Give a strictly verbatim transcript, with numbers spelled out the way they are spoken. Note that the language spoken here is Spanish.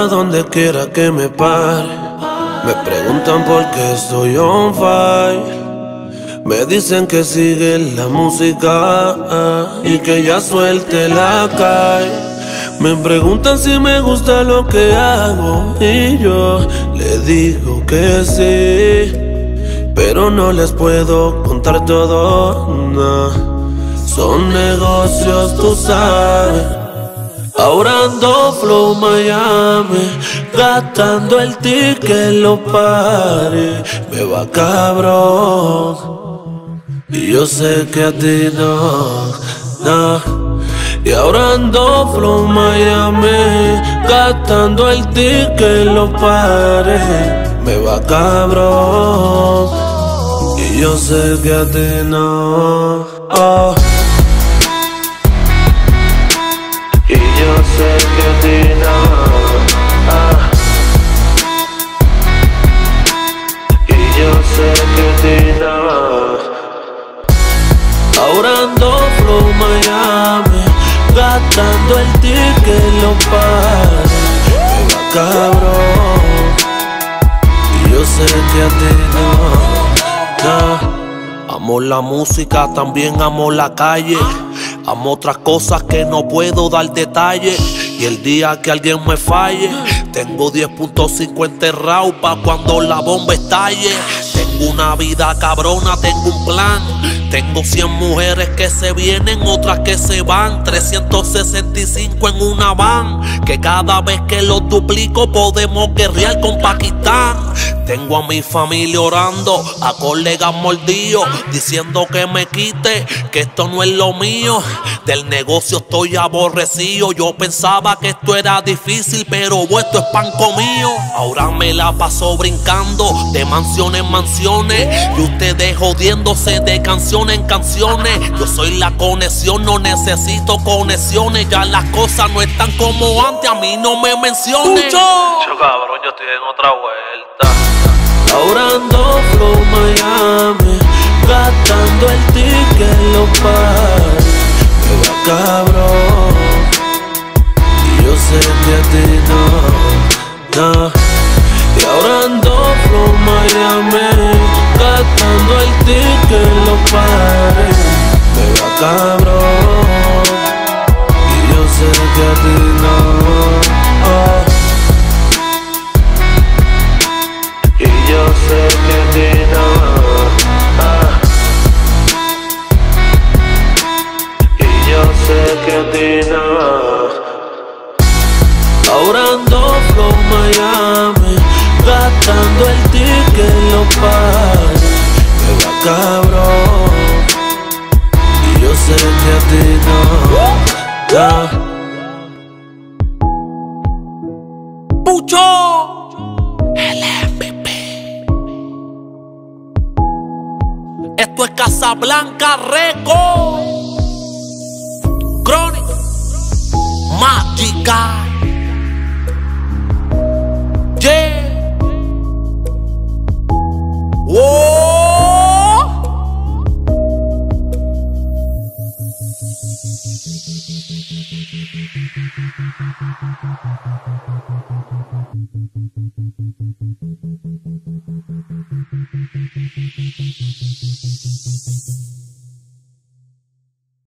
donde quiera que me pare, me preguntan por qué estoy on fire. Me dicen que sigue la música y que ya suelte la calle. Me preguntan si me gusta lo que hago y yo les digo que sí, pero no les puedo contar todo, no. Son negocios, tú sabes. Ahora ando flow Miami, gastando el ticket en los pares. Me va cabrón y yo sé que a ti no, no. Y ahora ando flow Miami, gastando el ticket en los pares. Me va cabrón y yo sé que a ti no, oh. Y yo sé que a ti no, ah. Y yo sé que a ti no. Ahora ando flow Miami, gastando el ticket en los pares. Me va cabrón y yo sé que a ti no, no. Amo la música, también amo la calle. Amo otras cosas que no puedo dar detalles. Y el día que alguien me falle, tengo diez punto cinco enterrados pa' cuando la bomba estalle. Tengo una vida cabrona, tengo un plan. Tengo cien mujeres que se vienen, otras que se van. Trescientos sesenta y cinco en una van, que cada vez que los duplico podemos guerrear con Pakistán. Tengo a mi familia orando, a colegas mordidos, diciendo que me quite, que esto no es lo mío. Del negocio estoy aborrecido. Yo pensaba que esto era difícil, pero esto es pan comido. Ahora me la paso brincando de mansiones en mansiones, y ustedes jodiéndose de canciones en canciones. Yo soy la conexión, no necesito conexiones. Ya las cosas no están como antes, a mí no me menciones. Yo cabrón, yo estoy en otra vuelta. Ahora ando flow Miami, gastando el ticket en los pares. Me va cabrón y yo sé que a ti no, no. Y ahora ando flow Miami, gastando el ticket en los pares. Me va cabrón y yo sé que a ti no, oh. Y yo sé que a ti no, ah. Y yo sé que a ti no. Ahora ando flow Miami, gastando el ticket en los pares. Me va cabrón y yo sé que a ti no, no. Pucho, el M V P. Esto es Casablanca Record, Chronic, Mágica. Yeah. Oh.